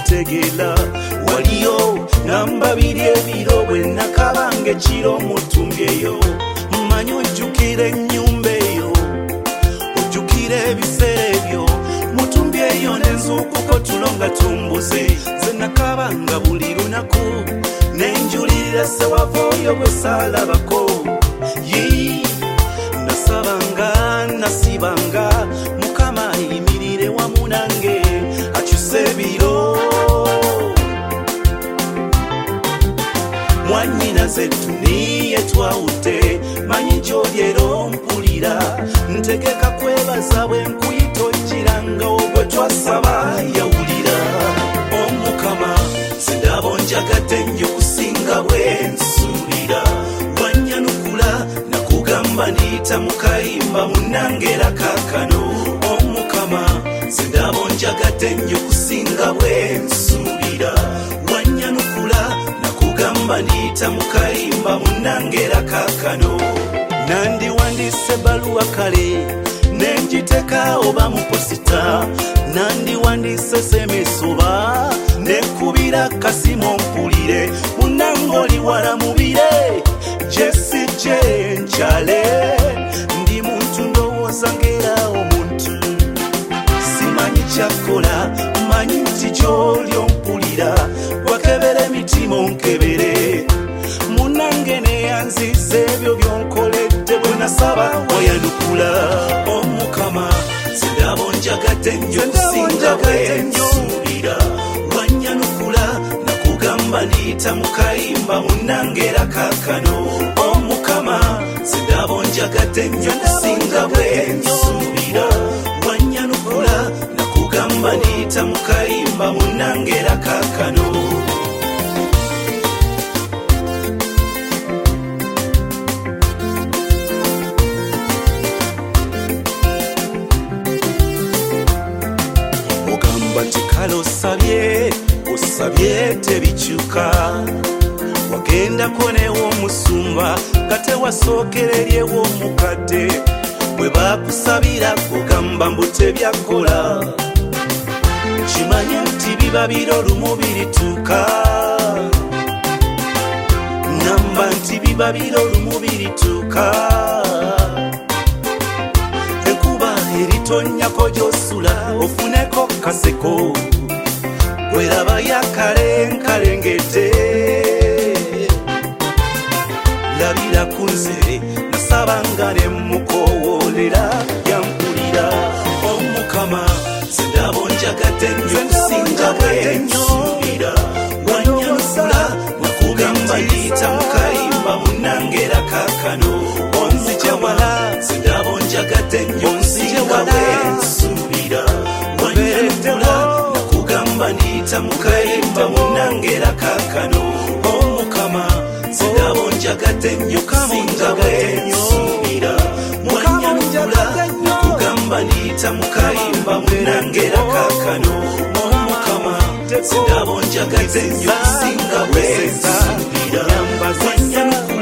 tegeela waliyo namba biri ebiro bwe nakabanga ekiro mutumbyeyo manyi ojjukira ennyumba eyo ojjukira ebiseera ebyo mutumbyeyo nenzuukuko tulo nga tumbuze ze nakabanga buli lunaku nenjulirira sewavooyo bwe saalabako nasabanga nasibanga mukama ayimirire wamu nange akyuse ebiro mwanyina zettu niye twawute manyi gy'olyero mpulira ntegeka kwebaza bwe nkuyita ojjiranga obwe twasaba yawulira omukama sindaba onjagadde nnyo kusinga bwe nsuubira wanyanukula nakugamba niyita mu kayimba munnangera kaakano omukama sindaba onjagadde nnyo kusinga bwe nsuubira wanyanukula nakugamba niyita mu kayimba munnangera kaakano nandiwandiise ebbaluwa kale nenjiteka oba mu posita nandiwandiise SMS oba nekubira kasimu mpulire munnange oli wala mubire jesije njale ndi muntu ndowooza ng'era omuntu simanyi kyakola manyi nti gy'oli ompulira wakebera emitima onkebere munnange neyanziza ebyo byonkoledde bwe nasaba wayanukula omukama sindaba onjagadde nnyo kusinga bwe nsuubira wanyanukula nakugamba niyita mu kayimba munnangera kaakano omukama sindaba onjagadde nnyo kusinga bwe nsuubira wanyanukula nakugamba niyita mu kayimba munnangera kaakano kale osabye tebikyuka wagendako newomusumba nga tewasookera eryewo omukadde bwe bakusabira kugamba mbu tebyakola kimanye nti biba biro lumu birituuka namba nti biba biro lumu birituuka enkuba eritonnyako gy'osula ofuneko kaseko weraba yakale nkalengete labira kunze nasabanga ne mukowoolera yampulira omukama sindaba onjagadde nnyo kusinga bwe nsuubira wanyanukula nakugamba niyita mu kayimba munnangera kaakano onzije wala sindaba onjagadde nnyo kusinga bwe nsuubira wanyanukula nakugamba niyita mu kayimba munnangera kaakano omukama sindaba onjagadde nnyo kusinga bwe nsuubira wanyanukula nakugamba niyita mu kayimba munnangera kaakano omukama sindaba onjagadde nnyo kusinga bwe nsuubira wanyanukula